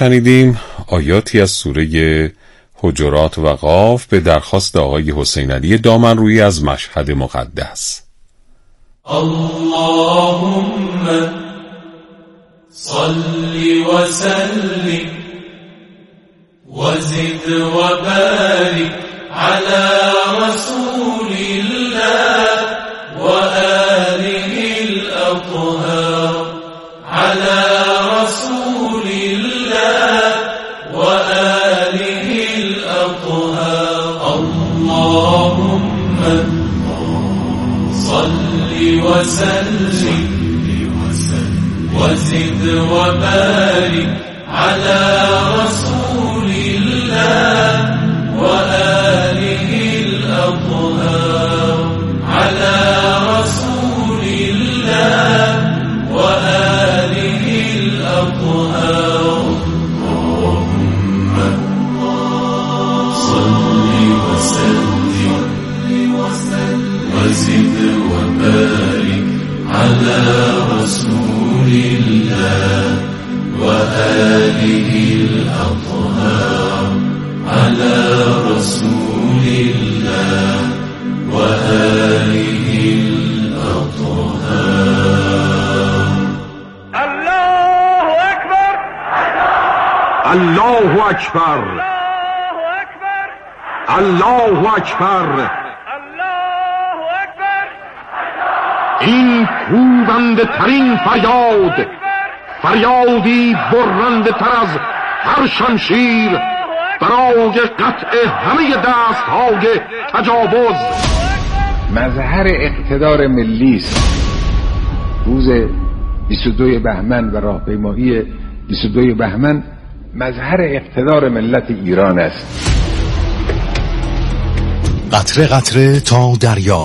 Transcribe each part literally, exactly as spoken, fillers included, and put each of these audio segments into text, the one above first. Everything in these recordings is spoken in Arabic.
شنیدیم آیاتی از سوره حجرات و قاف به درخواست آقای حسین علی دامنرویی از مشهد مقدس. اللهم صل و سلم و زد و بارک على رسول الله و آله الاطهار على رسول الله و آله الاطهار. اللهم صل و سلم و زد و بارک على رسول الله و آله الاطهار على رسول الله و آله الاطهار. اللهم صل و سلم و زد و بارک على رسول الله و آله الاطهار على رسول الله و آله الاطهار. الله اکبر الله اکبر الله اکبر. این کوبنده ترین فریاد، فریادی برنده تر از هر شمشیر برای قطع همه دست های تجاوز. مظهر اقتدار ملی است. روز بیست و دو بهمن و راهپیمایی بیست و دو بهمن مظهر اقتدار ملت ایران است. قطره قطره تا دریا،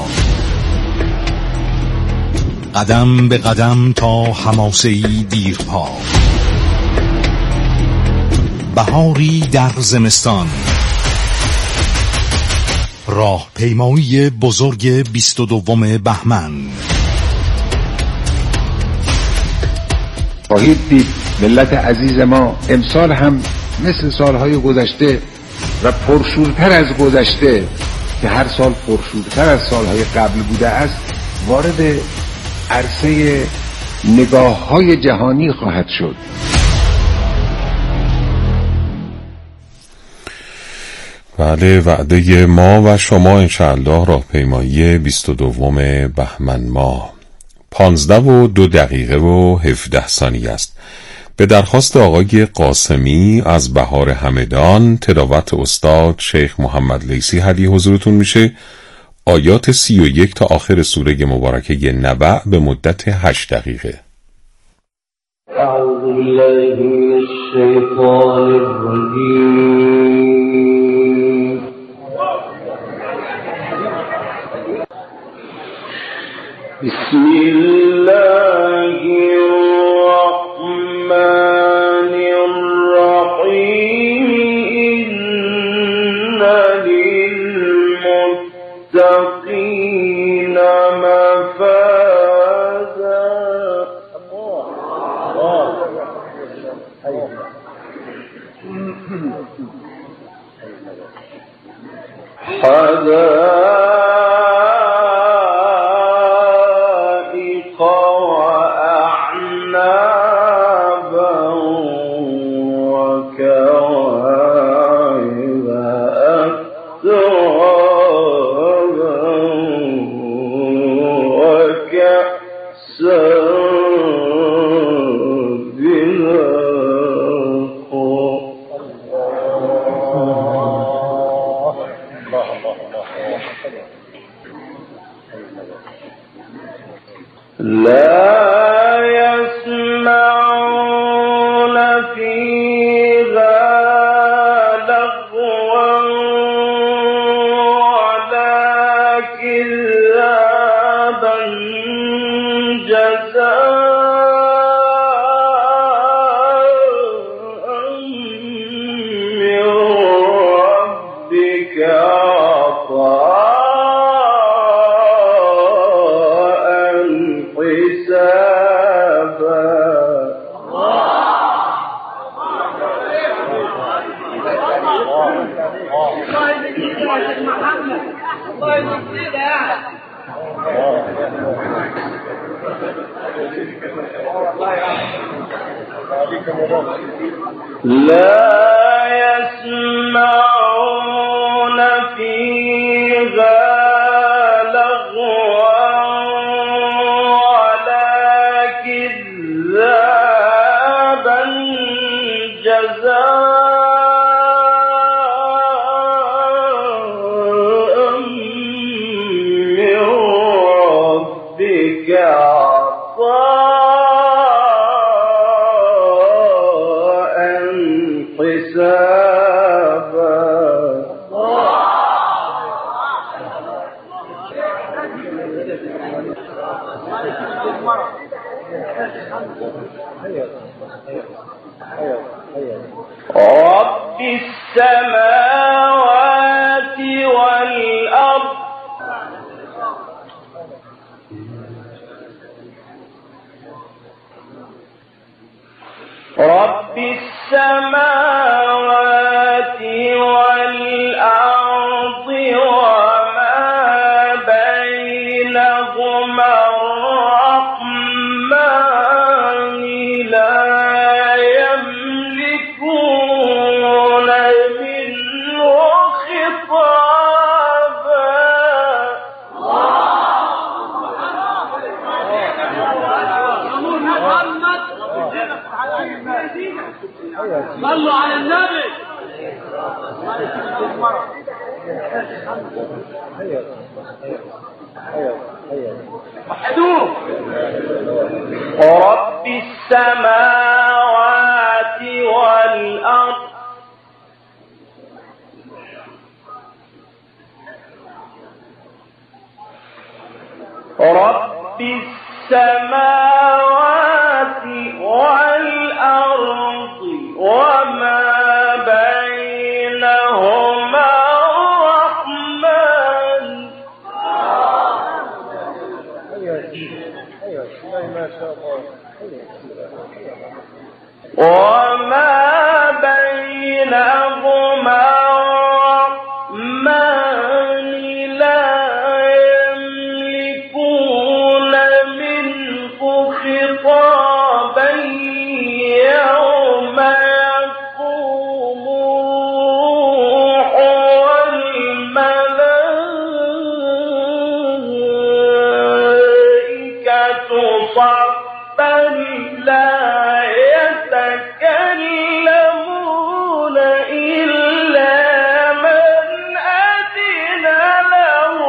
قدم به قدم تا حماسه‌ای دیرپا، بهاری در زمستان، راهپیمایی بزرگ بیست و دوم بهمن. خواهید دید ملت عزیز ما امسال هم مثل سالهای گذشته و پرشورتر از گذشته که هر سال پرشورتر از سالهای قبل بوده است وارد عرصه نگاه‌های جهانی خواهد شد. بله، وعده ما و شما انشاءالله راهپیمایی بیست و دوم بهمن ماه پانزده و دو دقیقه و هفده ثانیه است. به درخواست آقای قاسمی از بهار همدان، تلاوت استاد شیخ محمد لیثی هدیه حضورتون میشه. آیات سی و یک تا آخر سوره مبارکه نبأ به مدت هشت دقیقه. اعوذ بالله من الشیطان الرجیم. بسم الله الرحمن الرحیم. إن للمتقین مفازا. حدائق وأعنابا وكواعب أترابا وكأسا دهاقا. لا يسمعون فيها لغوا ولا كذابا جزاء من ربك عطاء حسابا. رب السماوات والأرض رب السماوات والأرض وما بينهما الرحمن لا يملكون منه خطابا. صلوا على النبي. وحدوه. رب السماوات والأرض رب السماوات والأرض وما بينهما الرحمن. وما بينهما الرحمن لا يملكون منه خطابا يوم يقوم الروح والملائكة صفا لا يتكلمون إلا من أذن له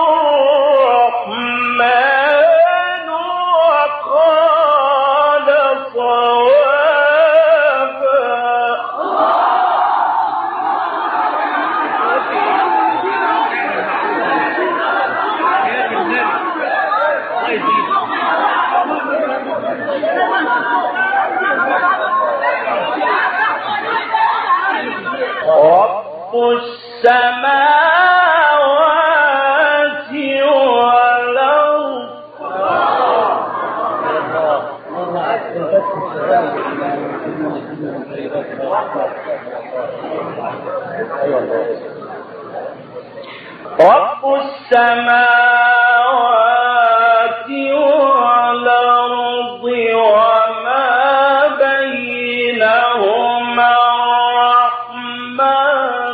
الرحمن وقال صوابا. رب السماوات والأرض رب السماوات والأرض وما بينهما الرحمن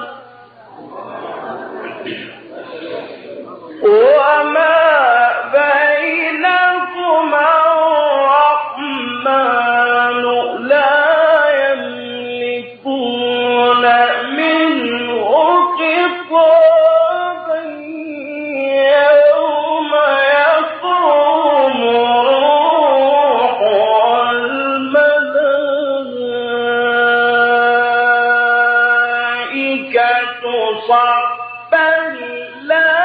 وما بينهما الرحمن لا يملكون منه خطابا يوم يقوم الروح والملائكة صفا لا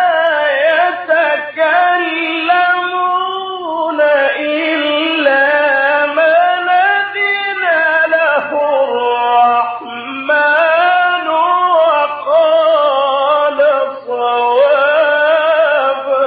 يتكلمون إلا من أذن له الرحمن وقال صوابا.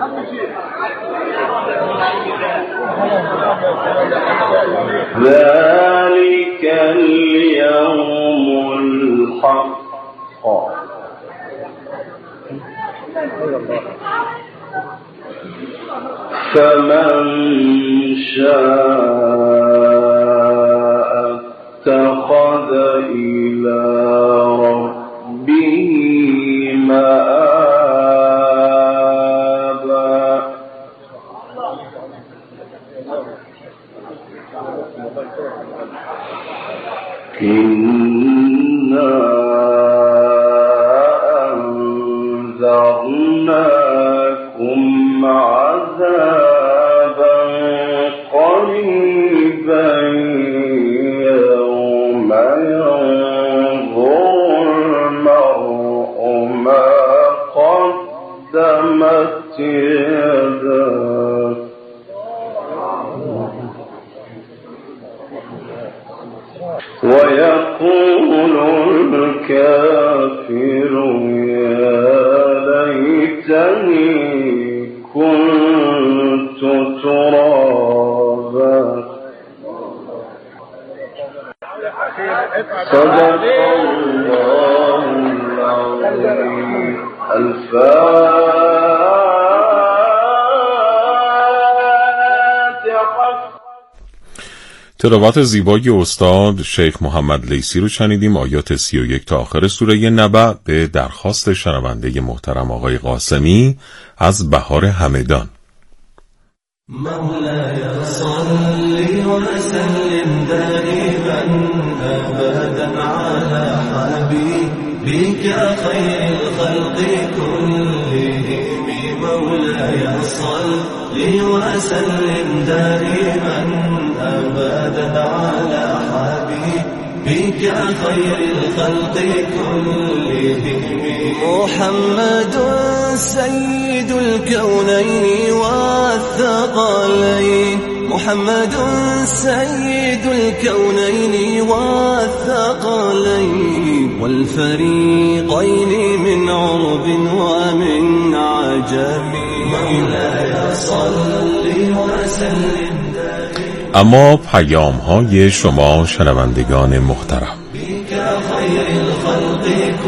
ذلك اليوم الحق فمن شاء اتخذ إلى ربه مآبا إنا أنذرناكم عذابا قريبا يوم ينظر المرء ما قدمت يداه ويقول الكافر يا ليتني كنت ترابا صدق الله العظيم. الفاتحة. تلاوت زیبای استاد شیخ محمد لیثی رو شنیدیم. آیات سی و یک تا آخر سوره نبأ به درخواست شنونده محترم آقای قاسمی از بهار همدان. مولاي صل وسلم دائما ابدا على حبيبك خير الخلق كلهم. مولاي صل وسلم دائما ابدا على حبيبك خير الخلق كلهم. محمد سيد الكونين والثقلين. محمد سيد الكونين والثقلين والفريقين من عرب ومن عجم. مولاي صل وسلم. اما پیام های شما شنوندگان محترم، خير الخلق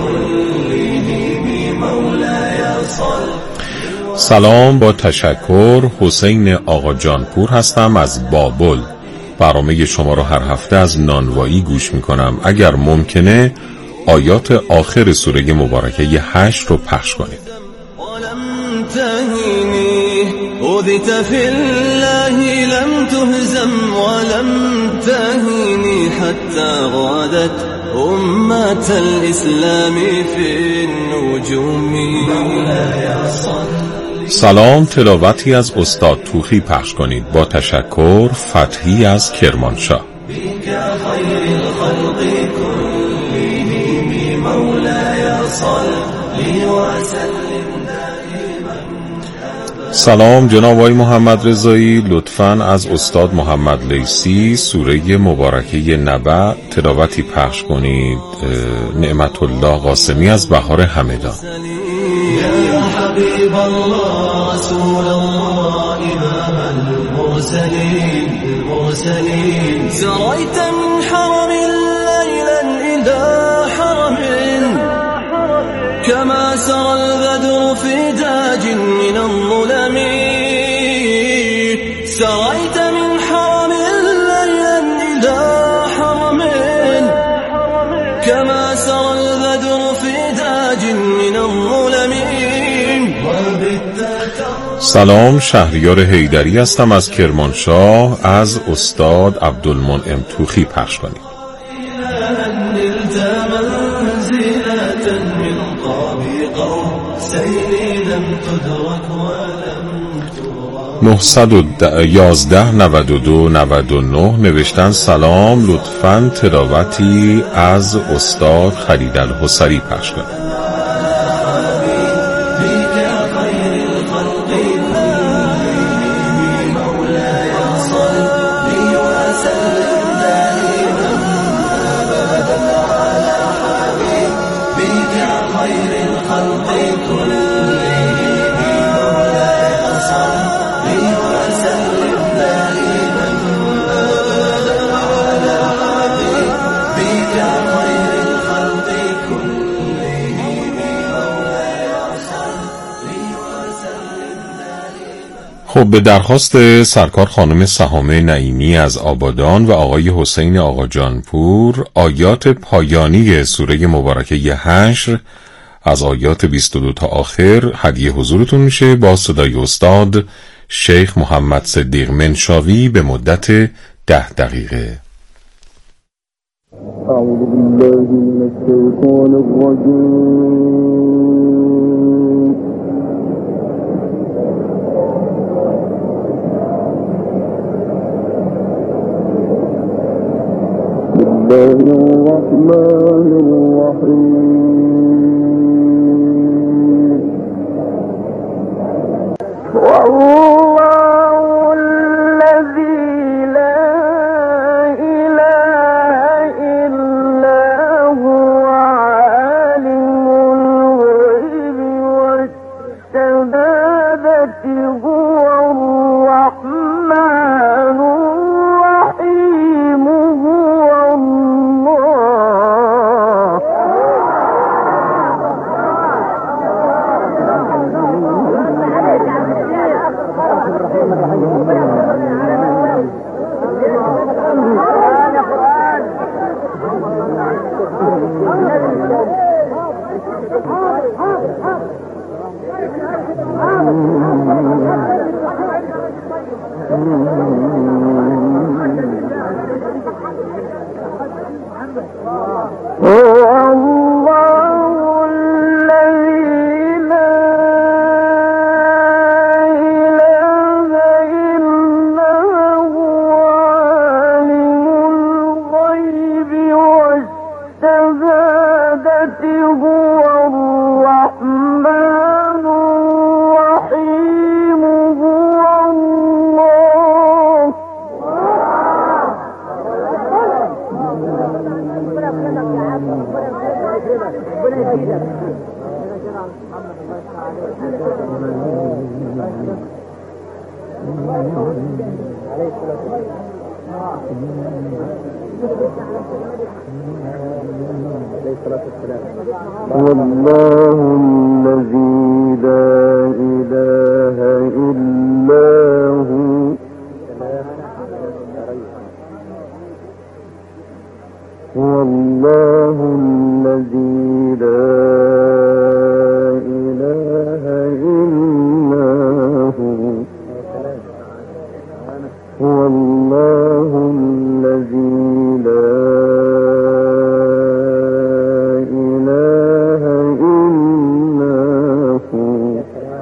كلهم. مولاي صل. سلام، با تشکر حسین آقا جانپور هستم از بابل. برنامه شما رو هر هفته از نانوایی گوش میکنم. اگر ممکنه آیات آخر سوره مبارکه هشت رو پخش کنید. ولم تهني أذت في الله لم تهزم ولم تهني حتى غادت أمة الإسلام في النجوم. مولاي صل. سلام، تلاوتی از استاد توخی پخش کنید. با تشکر فتحی از کرمانشاه. بك خير الخلق كلهم. مولاي صل وسلم. سلام جناب آقای محمد رضایی، لطفاً از استاد محمد لیثی سوره مبارکه نبأ تلاوتی پخش کنید. نعمت الله قاسمی از بهار همدان. يا حبيب الله رسول الله إمام المرسلين المرسلين. سريت من حرم ليلا إلى حرم كما سرى البدر في تاج من الظلم. سريت من حرم ليلا إلى حرم كما سرى البدر في تاج من الظلم. سلام، شهریار حیدری هستم از کرمانشاه. از استاد عبدالمنعم توخی پخش کنید. نهصد و یازده نود و دو نود و نه نوشتن سلام، لطفاً تلاوتی از استاد خلید الحصری پخش کنید. خب به درخواست سرکار خانم سهامه نعیمی از آبادان و آقای حسین آقا جانپور، آیات پایانی سوره مبارکه حشر از آیات بیست و دو تا آخر هدیه حضورتون میشه با صدای استاد شیخ محمد صدیق منشاوی به مدت ده دقیقه. أعوذ بالله من الشيطان الرجيم. بسم الله الرحمن الرحيم. والله الذي لا إله إلا هو عالم الغيب والشهادة هو الرحمن الرحيم هو الله. والله الذي لا إله إلا هو والله الذي لا إله إلا هو والله الذي لا إله إلا هو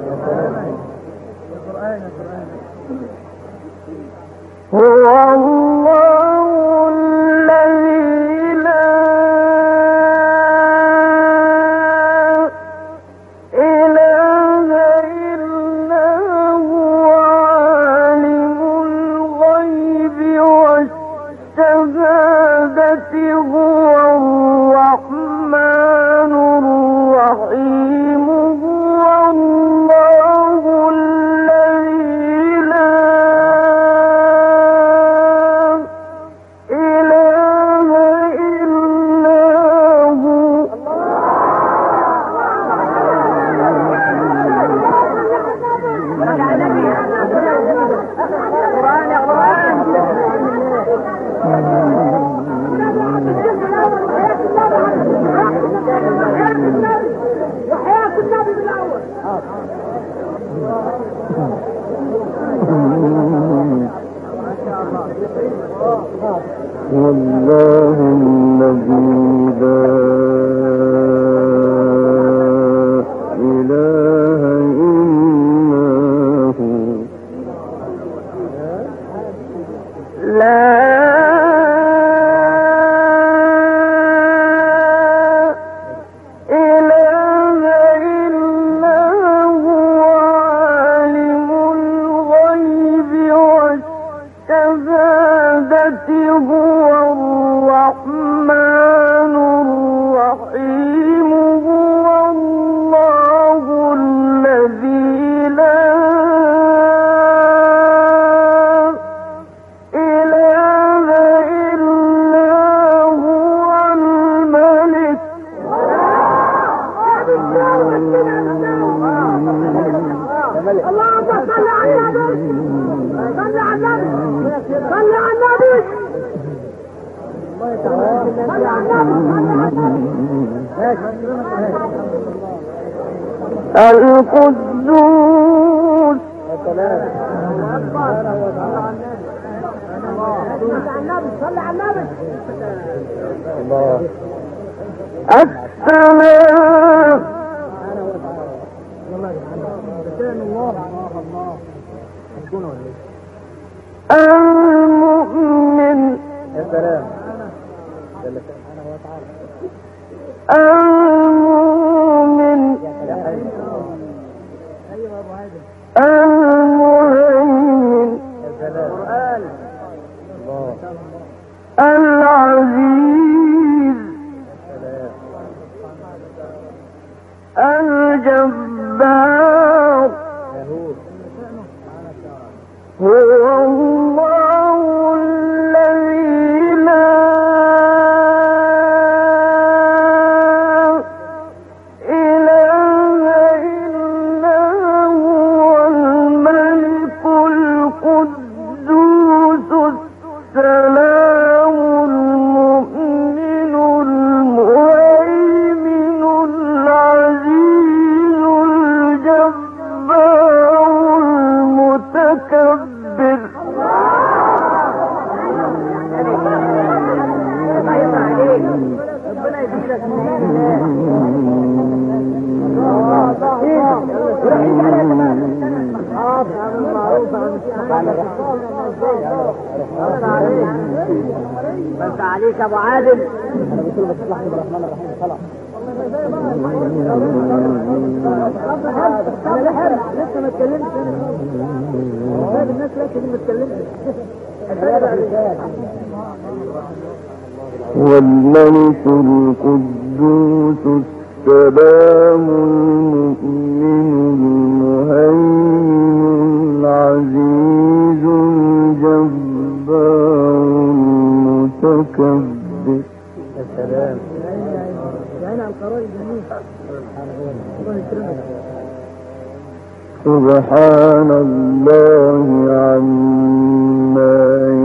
هو الله الذي لا إله إلا هو عالم الغيب والشهادة هو الرحمن الرحيم هو الله الذي لا إله إلا هو والله الذي لا إله إلا هو لا إله إلا هو عالم الغيب والشهادة هو الرحمن الرحيم هو الله الذي لا إله إلا هو الملك اللهم صل على صلي على النبي صلي على النبي القدوس صلي على النبي السلام المؤمن المؤمن المهيمن العزيز الجبار هو الله الذي لا إله إلا هو الملك القدوس السلام المؤمن المهيمن العزيز الجبار المتكبر بس عليك ابو عادل. انا لحر لسه ما اتكلمتش الناس لكن ما اتكلمتش. والملك القدوس السلام المؤمن المهيمن العزيز الجبار المتكبر. السلام يعني القرار الجميل. سبحان الله عما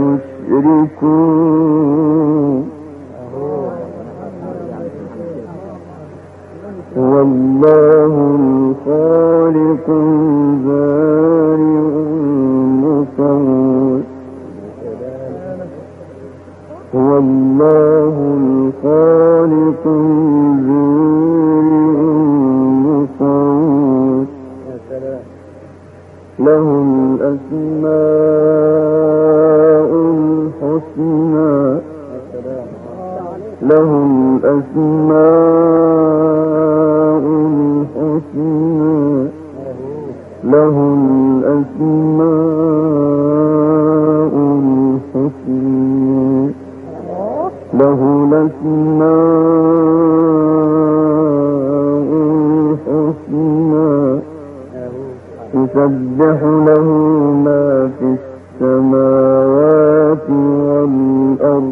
يشركون. هو الله الخالق البارئ المصور. هو الله الخالق البارئ المصور. له الأسماء الحسنى. له الأسماء الحسنى. له الأسماء الحسنى. له الأسماء الحسنى. يسبح له ما في السماوات والأرض.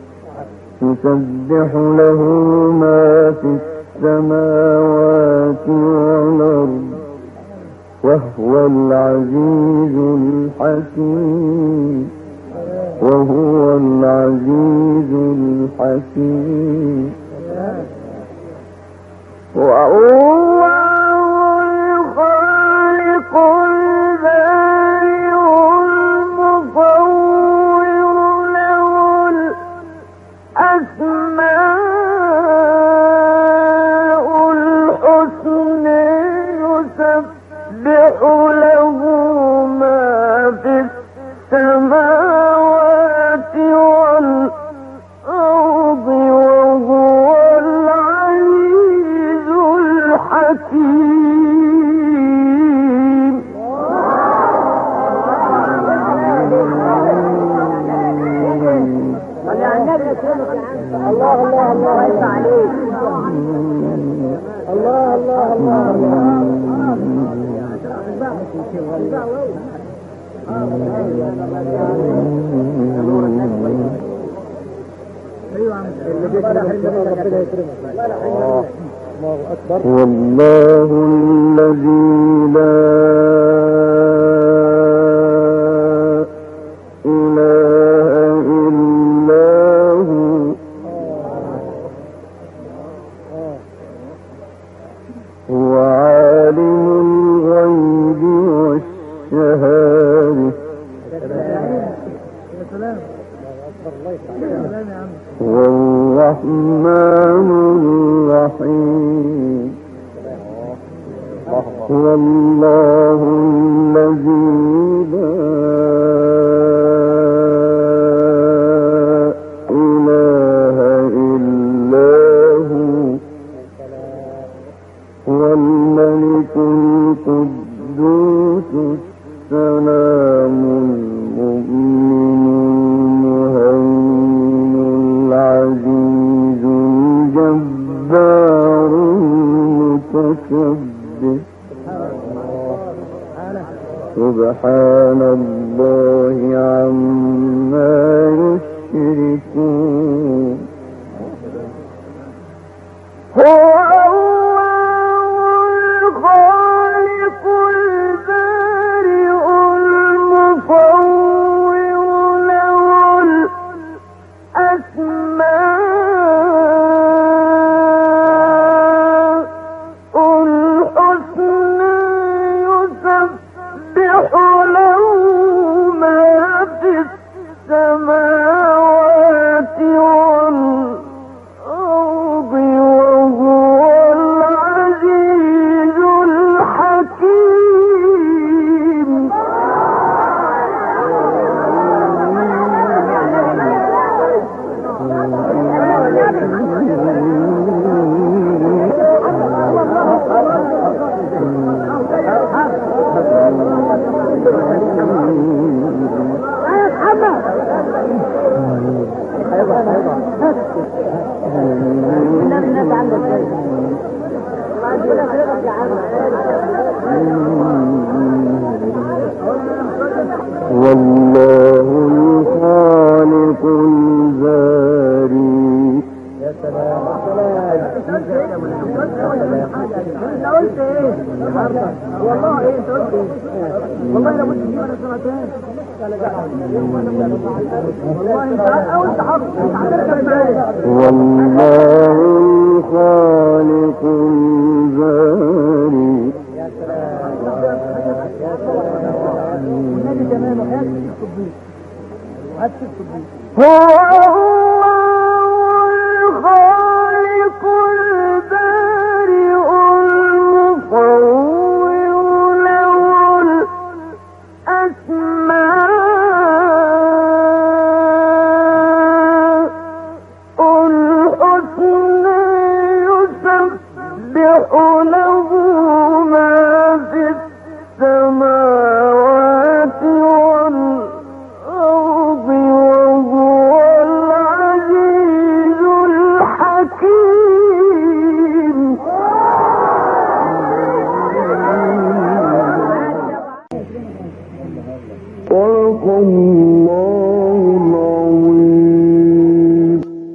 يسبح له ما في السماوات والأرض وهو العزيز الحكيم. وهو العزيز الحكيم. والله الخالق البارئ المصور. له الأسماء الحسنى. يسبح له ما في السماوات والأرض وهو العزيز الحكيم. الله الله الله يرضى عليك. الله الله الله والله الذي لا إله هو الله الذي لا إله إلا هو هو الملك القدوس السلام المؤمن المهيمن العزيز الجبار المتكبر سبحان الله عما يشركون هو والله الخالق الباري. يا سلام انا قلت ايه والله ايه انت قلت ايه والله انا قلت انا سمعتها والله انت قلت حق والله الخالق الباري. يا سلام يا سلام والنبي كمان وحياتك الصديق وحياتك الصديق هو الخالق البارئ المصور له الأسماء الحسنى يسبح له ما في السماوات والأرض وهو العزيز الحكيم. صدق الله العظيم.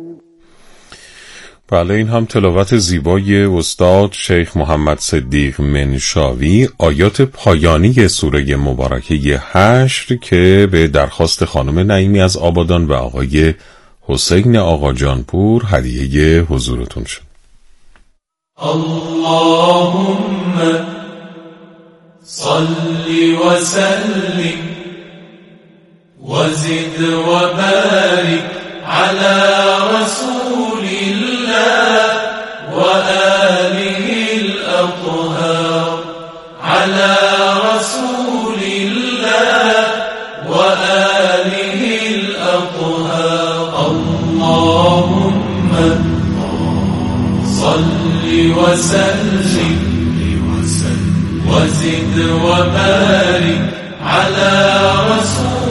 بله، این هم تلاوت زیبای استاد شیخ محمد صدیق منشاوی، آیات پایانی سوره مبارکه حشر که به درخواست خانم نعیمی از آبادان و آقای حسین آقا جانپور هدیه حضورتون شد. اللهم صل وسلم وزد وبارك على رسول الله وآله الأطهار على رسول الله وآله الأطهار. اللهم صل وسلم وزد وبارك على رسول